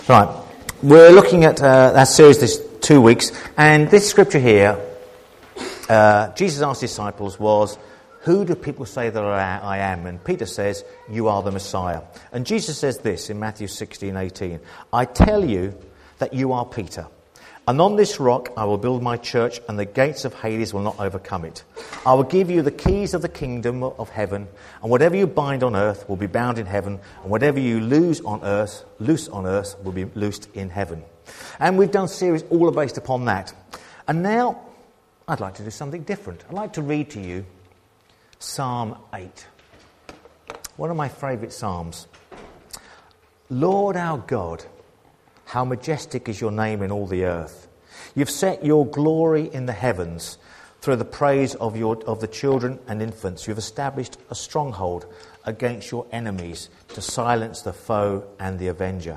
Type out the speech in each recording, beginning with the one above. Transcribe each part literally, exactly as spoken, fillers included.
Right, we're looking at uh, our series this two weeks, and this scripture here, uh, Jesus asked his disciples was, who do people say that I, I am? And Peter says, you are the Messiah. And Jesus says this in Matthew sixteen eighteen, I tell you that you are Peter, and on this rock I will build my church, and the gates of Hades will not overcome it. I will give you the keys of the kingdom of heaven, and whatever you bind on earth will be bound in heaven, and whatever you loose on earth, loose on earth will be loosed in heaven. And we've done series all based upon that. And now I'd like to do something different. I'd like to read to you Psalm eight. One of my favourite psalms. Lord our God, how majestic is your name in all the earth. You've set your glory in the heavens. Through the praise of your of the children and infants, you've established a stronghold against your enemies to silence the foe and the avenger.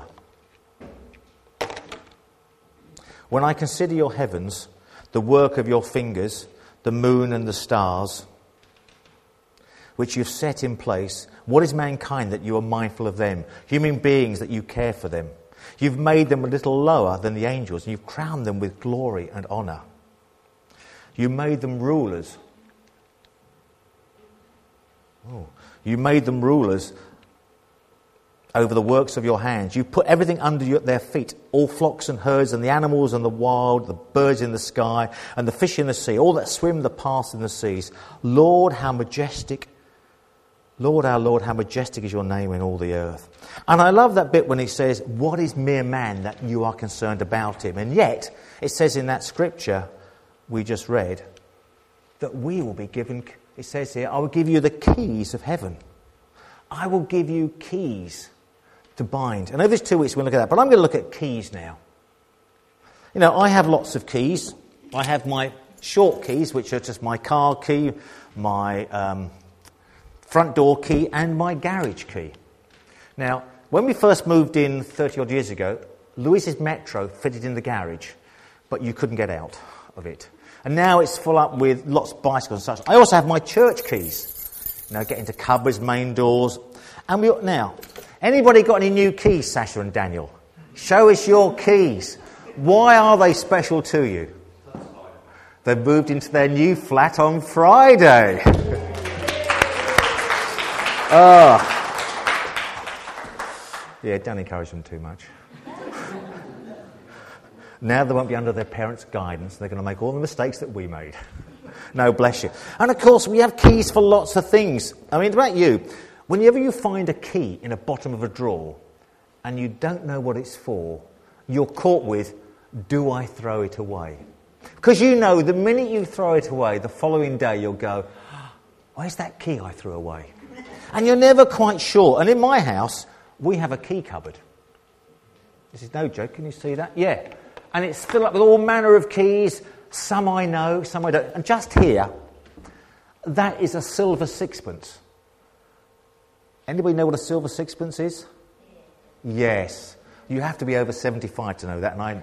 When I consider your heavens, the work of your fingers, the moon and the stars, which you've set in place, what is mankind that you are mindful of them? Human beings that you care for them. You've made them a little lower than the angels, and you've crowned them with glory and honour. You made them rulers. Oh. You made them rulers over the works of your hands. You put everything under your, their feet, all flocks and herds and the animals and the wild, the birds in the sky and the fish in the sea, all that swim the paths in the seas. Lord, how majestic, Lord our Lord, how majestic is your name in all the earth. And I love that bit when he says, what is mere man that you are concerned about him? And yet, it says in that scripture we just read that we will be given, it says here, I will give you the keys of heaven. I will give you keys to bind. And over these two weeks we're going to look at that. But I'm going to look at keys now. You know, I have lots of keys. I have my short keys, which are just my car key, my um, front door key, and my garage key. Now, when we first moved in thirty odd years ago, Louise's Metro fitted in the garage, but you couldn't get out of it. And now it's full up with lots of bicycles and such. I also have my church keys. You know, get into cupboards, main doors. And we now, anybody got any new keys, Sasha and Daniel? Show us your keys. Why are they special to you? They moved into their new flat on Friday. Oh. Yeah, don't encourage them too much. Now they won't be under their parents' guidance. They're going to make all the mistakes that we made. No, bless you. And of course, we have keys for lots of things. I mean, about you, whenever you find a key in the bottom of a drawer and you don't know what it's for, you're caught with, do I throw it away? Because you know the minute you throw it away, the following day you'll go, where's that key I threw away? And you're never quite sure. And in my house, we have a key cupboard. This is no joke. Can you see that? Yeah. And it's filled up with all manner of keys. Some I know, some I don't. And just here, that is a silver sixpence. Anybody know what a silver sixpence is? Yes. You have to be over seventy-five to know that. And I...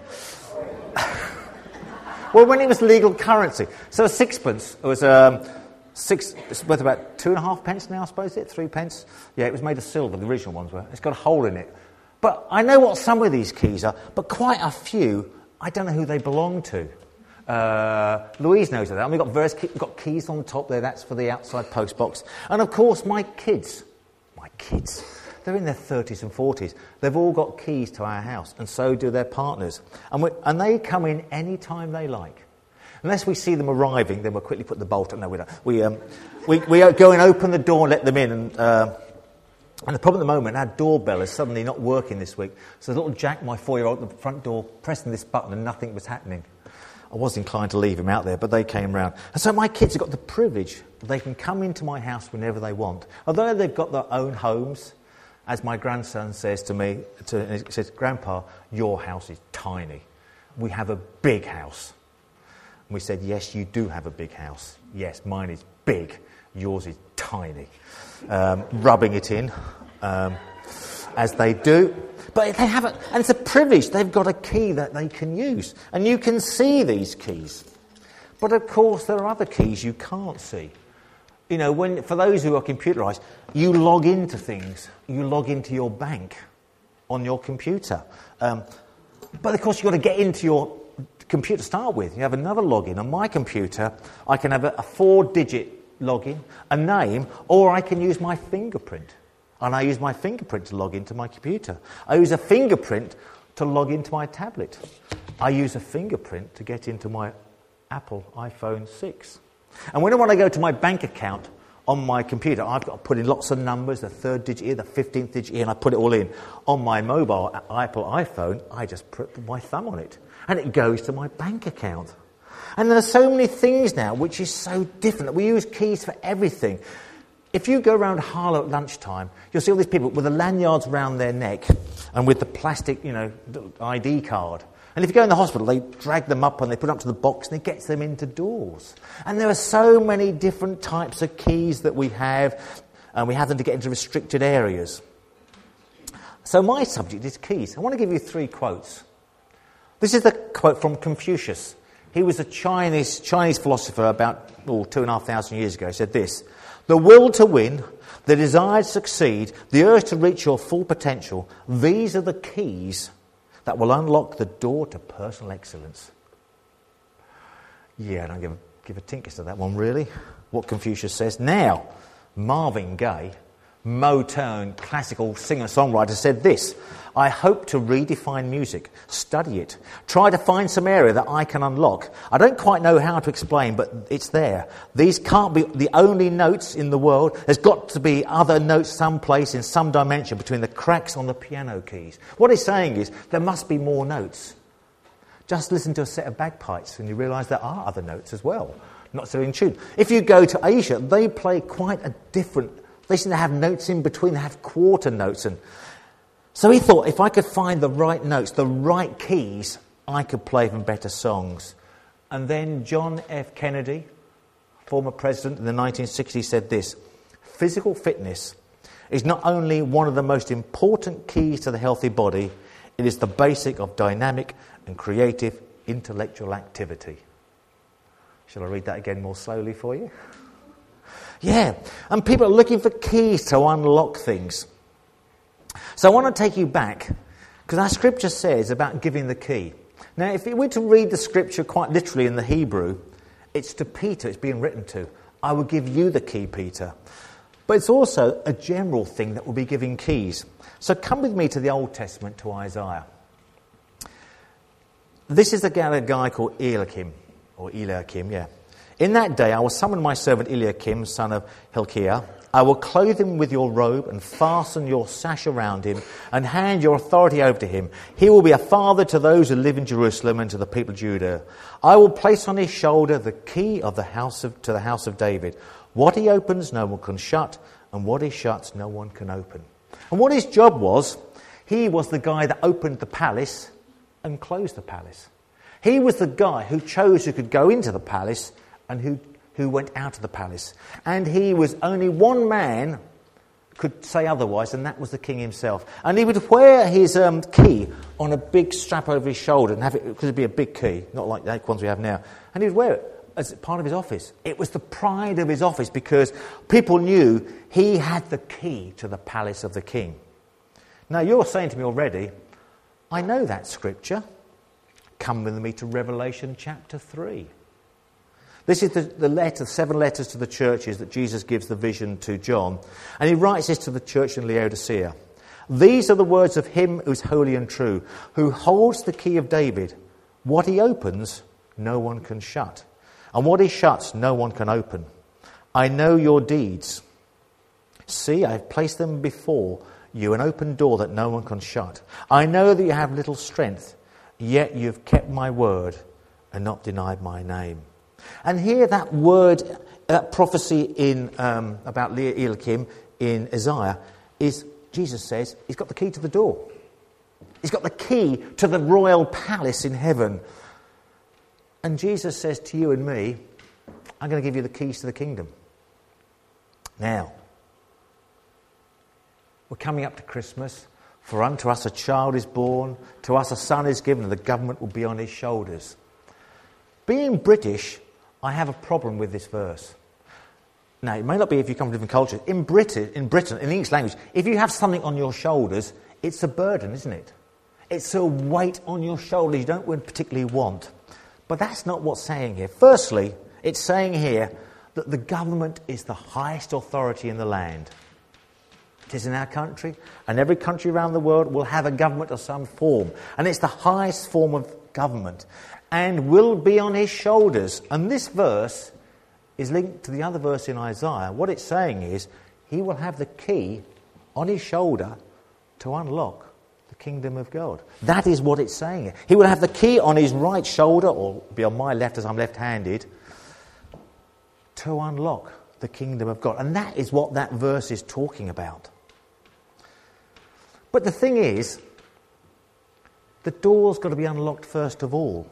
Well, when it was legal currency. So a sixpence was... Um, Six, it's worth about two and a half pence now, I suppose, is it? Three pence? Yeah, it was made of silver, the original ones were. It's got a hole in it. But I know what some of these keys are, but quite a few, I don't know who they belong to. Uh, Louise knows that. And we've got various we've got keys on the top there, that's for the outside post box. And of course, my kids, my kids, they're in their thirties and forties. They've all got keys to our house, and so do their partners. And, we, and they come in any time they like. Unless we see them arriving, then we'll quickly put the bolt on. No, we don't. We, um, we, we go and open the door and let them in. And, uh, and the problem at the moment, our doorbell is suddenly not working this week. So little Jack, my four-year-old, at the front door, pressing this button and nothing was happening. I was inclined to leave him out there, but they came round. And so my kids have got the privilege that they can come into my house whenever they want. Although they've got their own homes, as my grandson says to me, to, he says, Grandpa, your house is tiny. We have a big house. We said, yes, you do have a big house. Yes, mine is big. Yours is tiny. Um, rubbing it in, um, as they do. But they have it, and it's a privilege. They've got a key that they can use. And you can see these keys. But of course, there are other keys you can't see. You know, when for those who are computerised, you log into things. You log into your bank on your computer. Um, but of course, you've got to get into your computer to start with. You have another login. On my computer, I can have a, a four-digit login, a name, or I can use my fingerprint. And I use my fingerprint to log into my computer. I use a fingerprint to log into my tablet. I use a fingerprint to get into my Apple iPhone six. And when I want to go to my bank account on my computer, I've got to put in lots of numbers, the third digit here, the fifteenth digit here, and I put it all in. On my mobile Apple iPhone, I just put my thumb on it, and it goes to my bank account. And there are so many things now which is so different that we use keys for everything. If you go around Harlow at lunchtime, you'll see all these people with the lanyards round their neck and with the plastic, you know, I D card. And if you go in the hospital, they drag them up and they put them up to the box and it gets them into doors. And there are so many different types of keys that we have, and we have them to get into restricted areas. So my subject is keys. I want to give you three quotes. This is the quote from Confucius. He was a Chinese Chinese philosopher about oh, two and a half thousand years ago. He said this: "The will to win, the desire to succeed, the urge to reach your full potential, these are the keys that will unlock the door to personal excellence." Yeah, I don't give a, give a tinker to that one, really. What Confucius says. Now, Marvin Gaye, Motown classical singer-songwriter, said this: "I hope to redefine music, study it, try to find some area that I can unlock. I don't quite know how to explain, but it's there. These can't be the only notes in the world. There's got to be other notes someplace in some dimension between the cracks on the piano keys." What he's saying is there must be more notes. Just listen to a set of bagpipes and you realise there are other notes as well, not so in tune. If you go to Asia, they play quite a different... They seem to have notes in between, they have quarter notes. And so he thought, if I could find the right notes, the right keys, I could play even better songs. And then John F. Kennedy, former president in the nineteen sixties, said this: "Physical fitness is not only one of the most important keys to the healthy body, it is the basic of dynamic and creative intellectual activity." Shall I read that again more slowly for you? Yeah, and people are looking for keys to unlock things. So I want to take you back, because our scripture says about giving the key. Now, if we were to read the scripture quite literally in the Hebrew, it's to Peter, it's being written to. "I will give you the key, Peter." But it's also a general thing that will be giving keys. So come with me to the Old Testament, to Isaiah. This is a guy called Eliakim, or Eliakim, yeah. "In that day I will summon my servant Eliakim, son of Hilkiah. I will clothe him with your robe and fasten your sash around him and hand your authority over to him. He will be a father to those who live in Jerusalem and to the people of Judah. I will place on his shoulder the key of the house of, to the house of David. What he opens, no one can shut, and what he shuts, no one can open." And what his job was, he was the guy that opened the palace and closed the palace. He was the guy who chose who could go into the palace and who who went out of the palace. And he was only one man could say otherwise, and that was the king himself. And he would wear his um, key on a big strap over his shoulder and have it, because it'd be a big key, not like the ones we have now. And he would wear it as part of his office. It was the pride of his office because people knew he had the key to the palace of the king. Now you're saying to me already, I know that scripture. Come with me to Revelation chapter three. This is the, the letter, seven letters to the churches that Jesus gives the vision to John. And he writes this to the church in Laodicea. "These are the words of him who is holy and true, who holds the key of David. What he opens, no one can shut. And what he shuts, no one can open. I know your deeds. See, I have placed them before you, an open door that no one can shut. I know that you have little strength, yet you have kept my word and not denied my name." And here that word, that prophecy in um, about Eliakim in Isaiah is, Jesus says, he's got the key to the door. He's got the key to the royal palace in heaven. And Jesus says to you and me, I'm going to give you the keys to the kingdom. Now, we're coming up to Christmas. For unto us a child is born, to us a son is given, and the government will be on his shoulders. Being British, I have a problem with this verse. Now, it may not be if you come from different cultures. In Britain, in Britain, in the English language, if you have something on your shoulders, it's a burden, isn't it? It's a weight on your shoulders you don't particularly want. But that's not what's saying here. Firstly, it's saying here that the government is the highest authority in the land. It is in our country, and every country around the world will have a government of some form. And it's the highest form of government, and will be on his shoulders. And this verse is linked to the other verse in Isaiah. What it's saying is, he will have the key on his shoulder to unlock the kingdom of God. That is what it's saying. He will have the key on his right shoulder, or be on my left as I'm left-handed, to unlock the kingdom of God. And that is what that verse is talking about. But the thing is, the door's got to be unlocked first of all.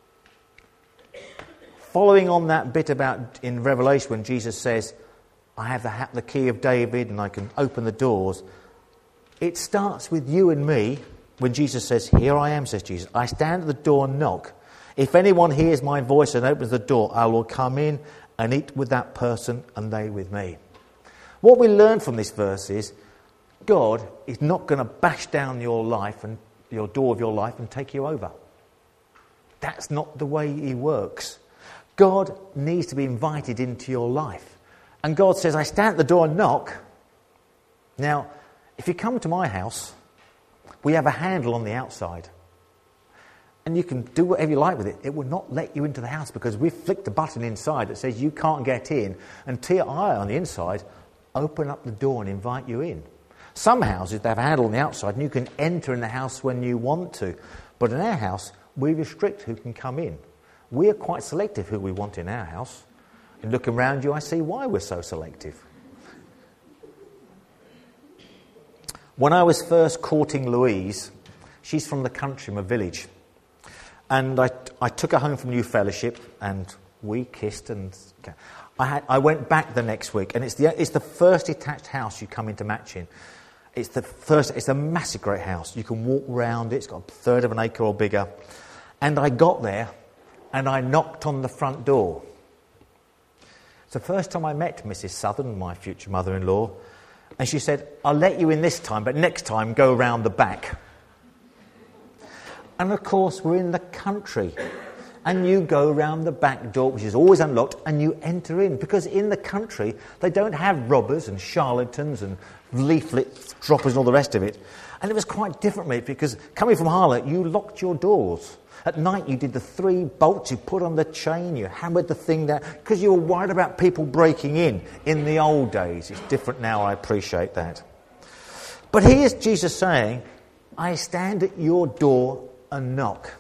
Following on that bit about in Revelation when Jesus says, I have the, ha- the key of David and I can open the doors, it starts with you and me when Jesus says, here I am, says Jesus. I stand at the door and knock. If anyone hears my voice and opens the door, I will come in and eat with that person and they with me. What we learn from this verse is God is not going to bash down your life and your door of your life and take you over. That's not the way he works. God needs to be invited into your life. And God says, I stand at the door and knock. Now, if you come to my house, we have a handle on the outside. And you can do whatever you like with it. It will not let you into the house because we've flicked a button inside that says you can't get in until I, on the inside, open up the door and invite you in. Some houses, they have a handle on the outside and you can enter in the house when you want to. But in our house, we restrict who can come in. We're quite selective who we want in our house. And looking around you, I see why we're so selective. When I was first courting Louise, she's from the country, from a village. And I, I took her home from New Fellowship and we kissed and I had I went back the next week, and it's the it's the first detached house you come into Matching. It's the first. It's a massive, great house. You can walk round it. It's got a third of an acre or bigger. And I got there, and I knocked on the front door. It's the first time I met Missus Southern, my future mother-in-law, and she said, "I'll let you in this time, but next time go round the back." And of course, we're in the country. And you go round the back door, which is always unlocked, and you enter in. Because in the country, they don't have robbers and charlatans and leaflet droppers and all the rest of it. And it was quite different, mate, because coming from Harlow, you locked your doors. At night, you did the three bolts, you put on the chain, you hammered the thing down, because you were worried about people breaking in. In the old days, it's different now, I appreciate that. But here's Jesus saying, I stand at your door and knock.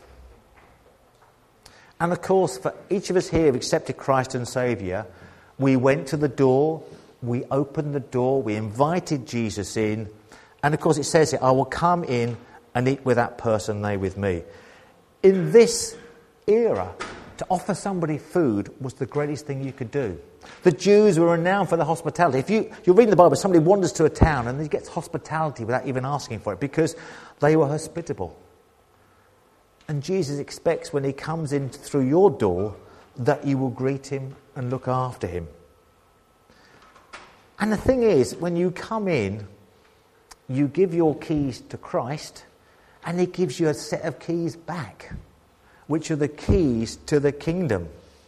And of course, for each of us here who've accepted Christ and Saviour, we went to the door, we opened the door, we invited Jesus in, and of course it says here, I will come in and eat with that person, they with me. In this era, to offer somebody food was the greatest thing you could do. The Jews were renowned for their hospitality. If you, you're reading the Bible, somebody wanders to a town and he gets hospitality without even asking for it because they were hospitable. And Jesus expects when he comes in through your door that you will greet him and look after him. And the thing is, when you come in, you give your keys to Christ and he gives you a set of keys back, which are the keys to the kingdom.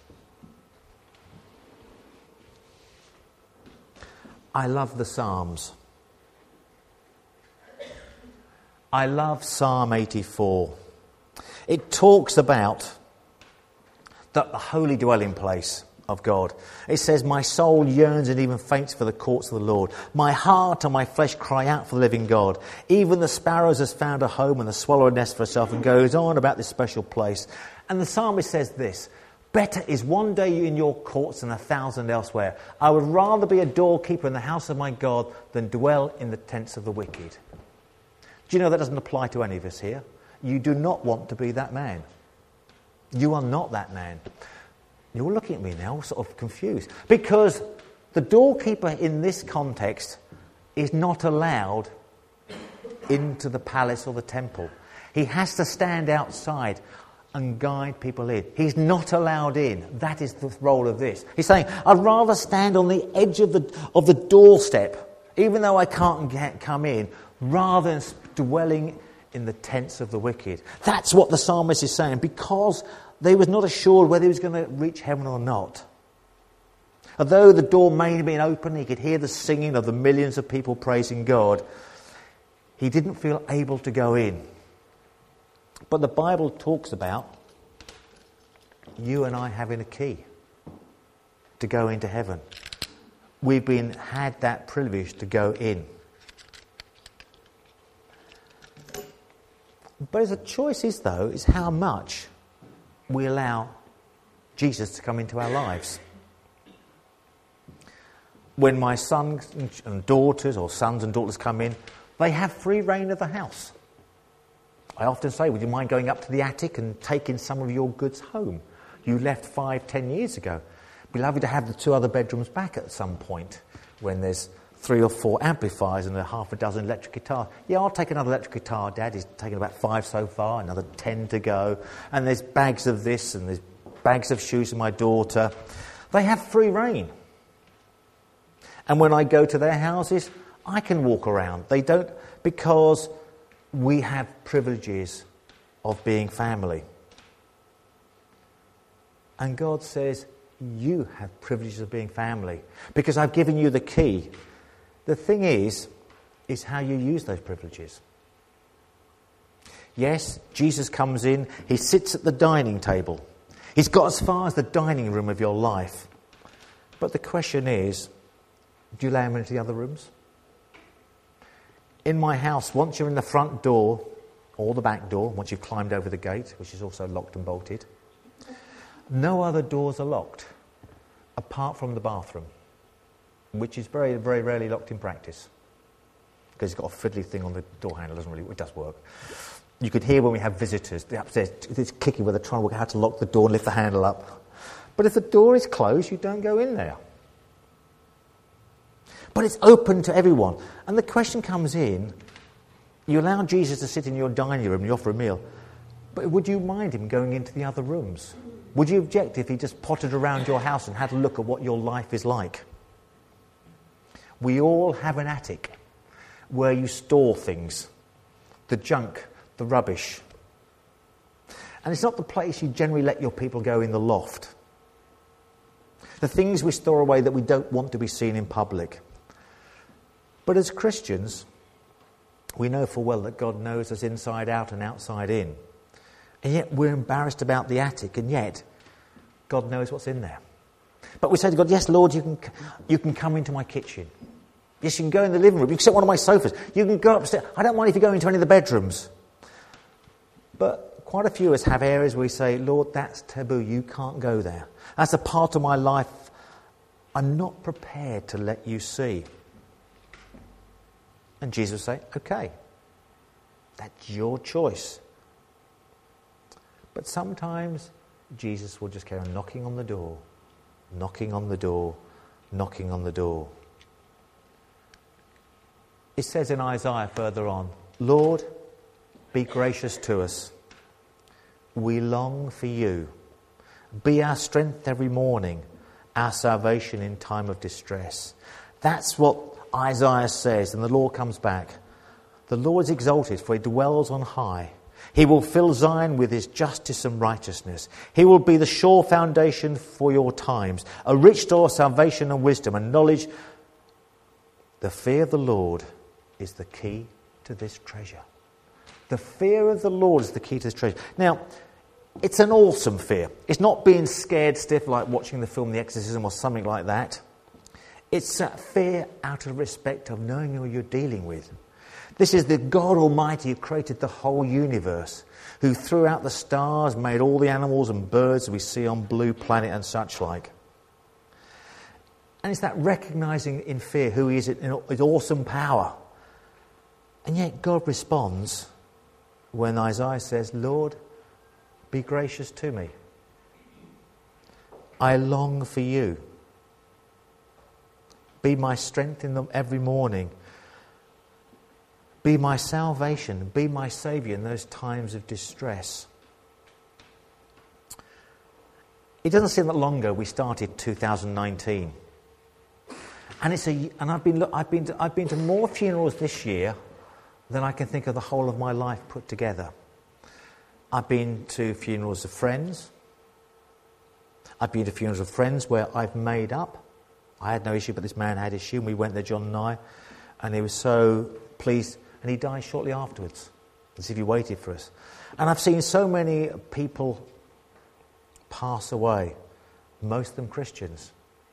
I love the Psalms. I love Psalm eighty-four. It talks about the, the holy dwelling place of God. It says, my soul yearns and even faints for the courts of the Lord. My heart and my flesh cry out for the living God. Even the sparrows has found a home and the swallow a nest for herself, and goes on about this special place. And the psalmist says this, better is one day in your courts than a thousand elsewhere. I would rather be a doorkeeper in the house of my God than dwell in the tents of the wicked. Do you know that doesn't apply to any of us here? You do not want to be that man. You are not that man. You're looking at me now, sort of confused. Because the doorkeeper in this context is not allowed into the palace or the temple. He has to stand outside and guide people in. He's not allowed in. That is the role of this. He's saying, I'd rather stand on the edge of the of the doorstep, even though I can't get, come in, rather than dwelling in the tents of the wicked. That's what the psalmist is saying, because they was not assured whether he was going to reach heaven or not. Although the door may have been open, he could hear the singing of the millions of people praising God, he didn't feel able to go in. But the Bible talks about you and I having a key to go into heaven. We've been had that privilege to go in. But the choice is, though, is how much we allow Jesus to come into our lives. When my sons and daughters, or sons and daughters come in, they have free reign of the house. I often say, would you mind going up to the attic and taking some of your goods home? You left five, ten years ago. It'd be lovely to have the two other bedrooms back at some point when there's three or four amplifiers and a half a dozen electric guitars. Yeah, I'll take another electric guitar, Dad. He's taken about five so far, another ten to go. And there's bags of this and there's bags of shoes for my daughter. They have free reign. And when I go to their houses, I can walk around. They don't, because we have privileges of being family. And God says, you have privileges of being family because I've given you the key. The thing is, is how you use those privileges. Yes, Jesus comes in, he sits at the dining table. He's got as far as the dining room of your life. But the question is, do you allow him into the other rooms? In my house, once you're in the front door or the back door, once you've climbed over the gate, which is also locked and bolted, no other doors are locked apart from the bathroom, which is very, very rarely locked in practice because it's got a fiddly thing on the door handle. Doesn't really, it does work. You could hear when we have visitors, the upstairs, it's kicking where they're trying to work out how to lock the door and lift the handle up. But if the door is closed, you don't go in there. But it's open to everyone. And the question comes in, you allow Jesus to sit in your dining room and you offer a meal, but would you mind him going into the other rooms? Would you object if he just pottered around your house and had a look at what your life is like? We all have an attic where you store things, the junk, the rubbish. And it's not the place you generally let your people go in the loft. The things we store away that we don't want to be seen in public. But as Christians, we know full well that God knows us inside out and outside in. And yet we're embarrassed about the attic, and yet God knows what's in there. But we say to God, yes, Lord, you can you can come into my kitchen. Yes, you can go in the living room. You can sit on one of my sofas. You can go upstairs. I don't mind if you go into any of the bedrooms. But quite a few of us have areas where we say, Lord, that's taboo. You can't go there. That's a part of my life I'm not prepared to let you see. And Jesus will say, okay, that's your choice. But sometimes Jesus will just carry on knocking on the door, knocking on the door, knocking on the door. It says in Isaiah further on, Lord, be gracious to us. We long for you. Be our strength every morning, our salvation in time of distress. That's what Isaiah says, and the Lord comes back. The Lord is exalted, for he dwells on high. He will fill Zion with his justice and righteousness. He will be the sure foundation for your times, a rich store of salvation and wisdom and knowledge. The fear of the Lord is the key to this treasure. The fear of the Lord is the key to this treasure. Now, it's an awesome fear. It's not being scared stiff like watching the film The Exorcism or something like that. It's a fear out of respect of knowing who you're dealing with. This is the God Almighty who created the whole universe, who threw out the stars, made all the animals and birds we see on Blue Planet and such like. And it's that recognising in fear who he is in his awesome power. And yet God responds when Isaiah says, Lord, be gracious to me. I long for you. Be my strength in them every morning. Be my salvation. Be my saviour in those times of distress. It doesn't seem that long ago we started two thousand nineteen, and it's a and I've been I've been to, I've been to more funerals this year then I can think of the whole of my life put together. I've been to funerals of friends. I've been to funerals of friends where I've made up. I had no issue, but this man had issue, and we went there, John and I, and he was so pleased, and he died shortly afterwards, as if he waited for us. And I've seen so many people pass away, most of them Christians.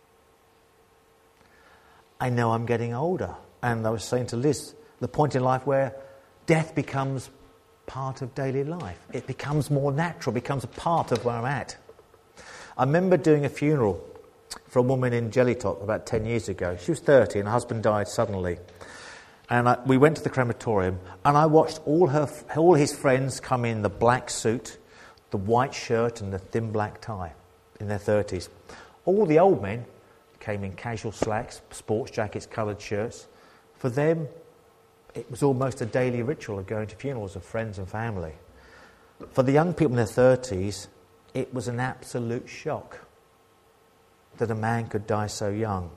I know I'm getting older, and I was saying to Liz, the point in life where death becomes part of daily life. It becomes more natural, becomes a part of where I'm at. I remember doing a funeral for a woman in Jellytop about ten years ago. She was thirty and her husband died suddenly. And I, we went to the crematorium, and I watched all her, all his friends come in the black suit, the white shirt and the thin black tie in their thirties. All the old men came in casual slacks, sports jackets, coloured shirts. For them, it was almost a daily ritual of going to funerals of friends and family. For the young people in their thirties, it was an absolute shock that a man could die so young.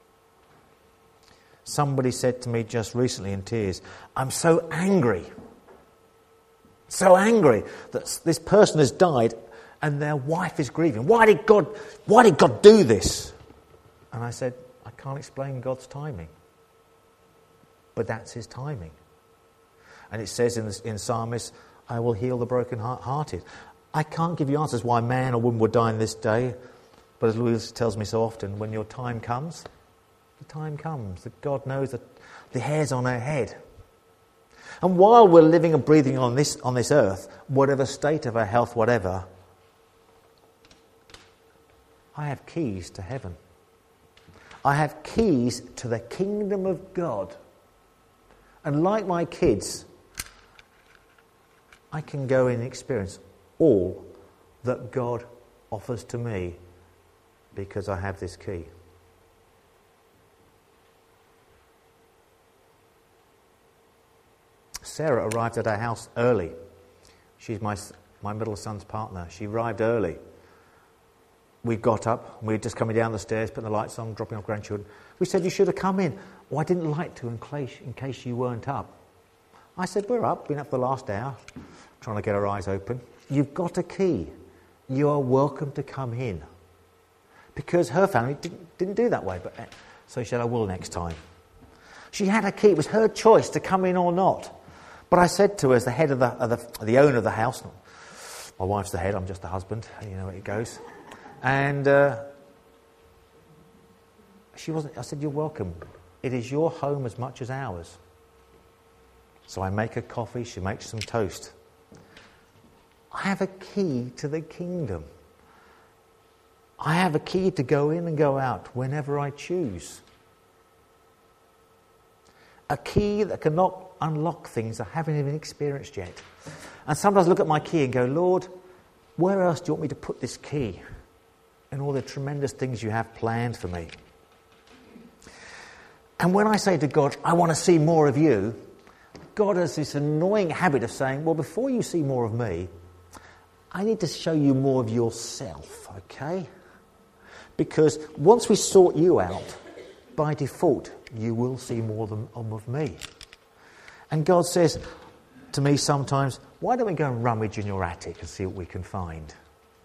Somebody said to me just recently in tears, I'm so angry, so angry that this person has died and their wife is grieving. Why did God, why did God do this? And I said, I can't explain God's timing. But that's his timing. And it says in, the, in Psalmist, I will heal the broken-hearted. I can't give you answers why man or woman would die in this day, but as Louise tells me so often, when your time comes, the time comes, that God knows that the hairs on her head. And while we're living and breathing on this, on this earth, whatever state of our health, whatever, I have keys to heaven. I have keys to the kingdom of God. And like my kids, I can go and experience all that God offers to me because I have this key. Sarah arrived at our house early. She's my, my middle son's partner. She arrived early. We got up, we were just coming down the stairs, putting the lights on, dropping off grandchildren. We said, you should have come in. Oh, I didn't like to in case, in case you weren't up. I said, we're up, been up for the last hour, trying to get our eyes open. You've got a key. You are welcome to come in. Because her family didn't, didn't do that way. But so she said, I will next time. She had a key. It was her choice to come in or not. But I said to her, as the head of the, of the, the owner of the house, my wife's the head, I'm just the husband, you know how it goes. And uh, she wasn't. I said, you're welcome. It is your home as much as ours. So I make her coffee, she makes some toast. I have a key to the kingdom. I have a key to go in and go out whenever I choose. A key that can not unlock things I haven't even experienced yet. And sometimes I look at my key and go, Lord, where else do you want me to put this key? And all the tremendous things you have planned for me. And when I say to God, I want to see more of you, God has this annoying habit of saying, well, before you see more of me, I need to show you more of yourself, okay? Because once we sort you out, by default, you will see more than, of me. And God says to me sometimes, why don't we go and rummage in your attic and see what we can find?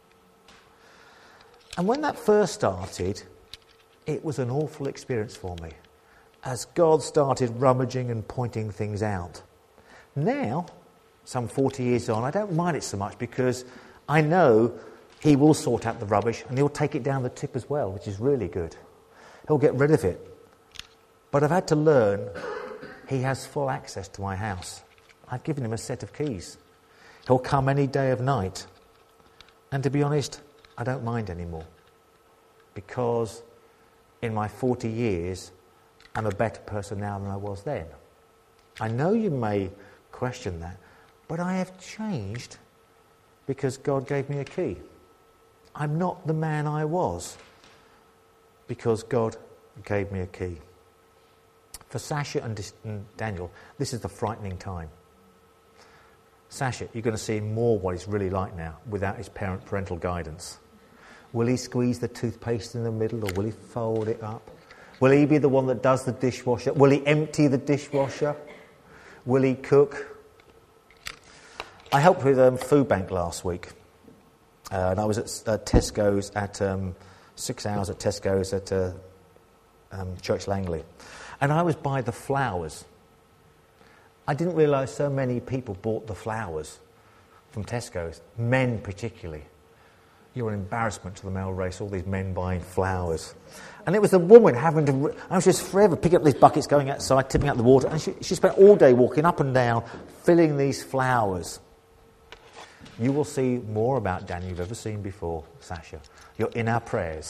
And when that first started, it was an awful experience for me, as God started rummaging and pointing things out. Now, some forty years on, I don't mind it so much because I know he will sort out the rubbish and he'll take it down the tip as well, which is really good. He'll get rid of it. But I've had to learn he has full access to my house. I've given him a set of keys. He'll come any day of night. And to be honest, I don't mind anymore. Because in my forty years, I'm a better person now than I was then. I know you may question that, but I have changed because God gave me a key. I'm not the man I was because God gave me a key. For Sasha and Daniel, this is the frightening time. Sasha, you're going to see more what he's really like now without his parent parental guidance. Will he squeeze the toothpaste in the middle or will he fold it up? Will he be the one that does the dishwasher? Will he empty the dishwasher? Willie Cook. I helped with um, Food Bank last week. Uh, and I was at uh, Tesco's at um, six hours at Tesco's at uh, um, Church Langley. And I was by the flowers. I didn't realise so many people bought the flowers from Tesco's, men particularly. You're an embarrassment to the male race, all these men buying flowers. And it was a woman having to... I was just forever picking up these buckets, going outside, tipping out the water, and she, she spent all day walking up and down, filling these flowers. You will see more about Danny you've ever seen before, Sasha. You're in our prayers.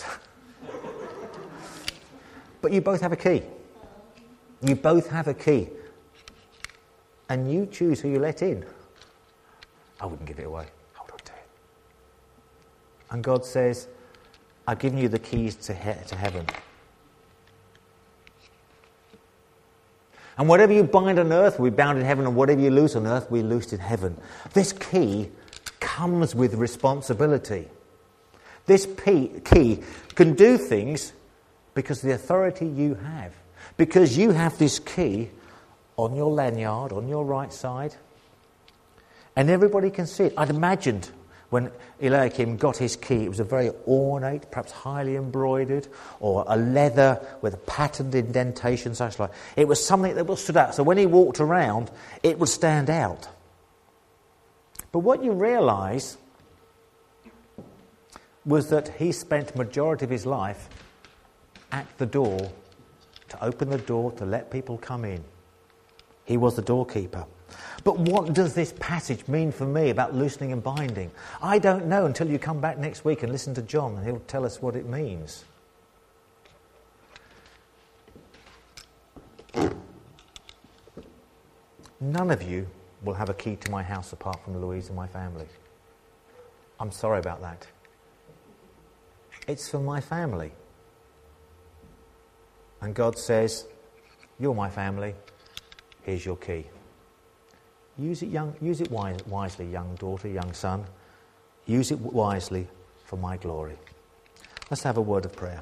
But you both have a key. You both have a key. And you choose who you let in. I wouldn't give it away. Hold on to it. And God says, I've given you the keys to, he- to heaven. And whatever you bind on earth will be bound in heaven, and whatever you loose on earth will be loosed in heaven. This key comes with responsibility. This key can do things because of the authority you have. Because you have this key on your lanyard, on your right side, and everybody can see it. I'd imagined when Eliakim got his key, it was a very ornate, perhaps highly embroidered, or a leather with a patterned indentation, such like. It was something that was stood out. So when he walked around, it would stand out. But what you realise was that he spent the majority of his life at the door, to open the door, to let people come in. He was the doorkeeper. But what does this passage mean for me about loosening and binding? I don't know until you come back next week and listen to John, and he'll tell us what it means. None of you will have a key to my house apart from Louise and my family. I'm sorry about that. It's for my family. And God says, you're my family, here's your key. Use it, young, use it wise, wisely, young daughter, young son. Use it wisely for my glory. Let's have a word of prayer.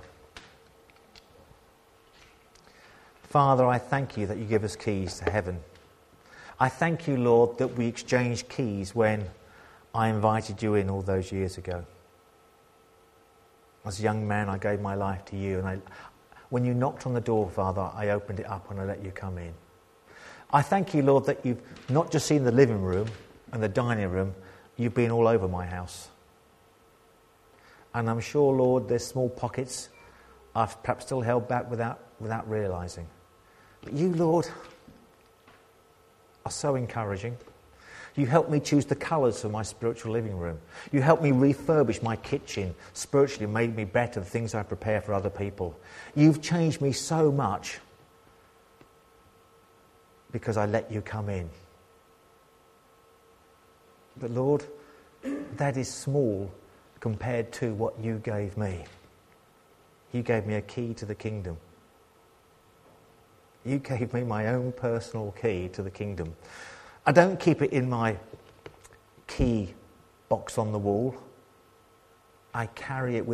Father, I thank you that you give us keys to heaven. I thank you, Lord, that we exchanged keys when I invited you in all those years ago. As a young man, I gave my life to you, and I, when you knocked on the door, Father, I opened it up and I let you come in. I thank you, Lord, that you've not just seen the living room and the dining room, you've been all over my house. And I'm sure, Lord, there's small pockets I've perhaps still held back without, without realising. But you, Lord, are so encouraging. You help me choose the colours for my spiritual living room. You help me refurbish my kitchen, spiritually made me better, the things I prepare for other people. You've changed me so much because I let you come in. But Lord, that is small compared to what you gave me. You gave me a key to the kingdom. You gave me my own personal key to the kingdom. I don't keep it in my key box on the wall. I carry it with